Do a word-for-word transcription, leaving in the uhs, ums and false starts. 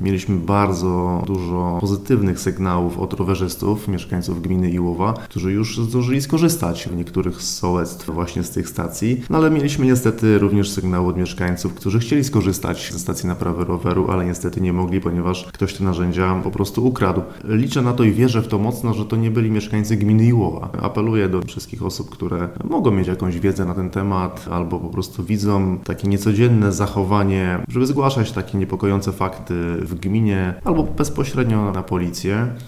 Mieliśmy bardzo dużo pozytywnych sygnałów od rowerzystów, mieszkańców gminy Iłowa, którzy już zdążyli skorzystać w niektórych z sołectw właśnie z tych stacji. No ale mieliśmy niestety również sygnały od mieszkańców, którzy chcieli skorzystać ze stacji naprawy roweru, ale niestety nie mogli, ponieważ ktoś te narzędzia po prostu ukradł. Liczę na to i wierzę w to mocno, że to nie byli mieszkańcy gminy Iłowa. Apeluję do wszystkich osób, które mogą mieć jakąś wiedzę na ten temat albo po prostu widzą takie niecodzienne zachowanie, żeby zgłaszać takie niepokojące fakty w gminie albo bezpośrednio na policję.